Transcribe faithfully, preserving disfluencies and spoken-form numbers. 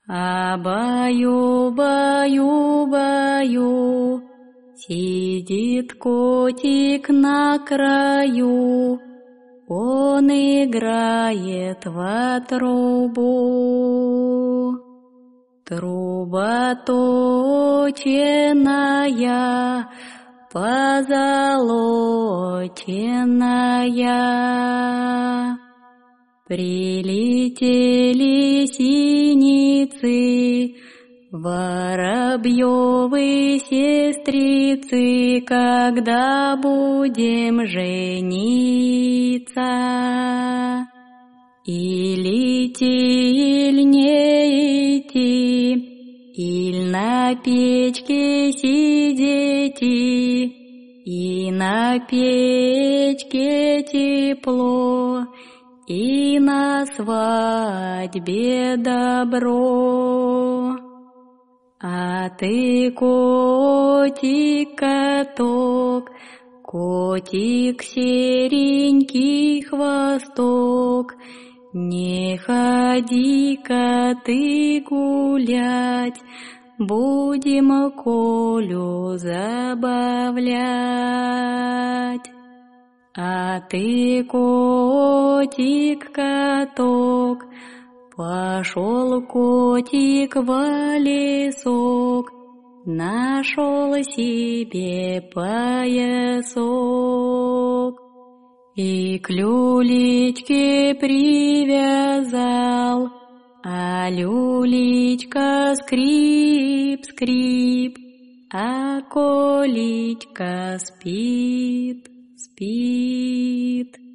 А баю-баю-баю, сидит котик на краю, он играет во трубу. Труба точеная, позолоченная. Прилетели синицы, воробьевы сестрицы, когда будем жениться. Или идти, иль не идти, иль на печке сидеть, и на печке тепло, и на свадьбе добро. А ты, котик-каток, котик серенький хвосток, не ходи-ка ты гулять, будем Колю забавлять. А ты, котик-каток, пошел котик в лесок, нашел себе поясок и к люлечке привязал, а люлечка скрип-скрип, а Колечка спит, спит.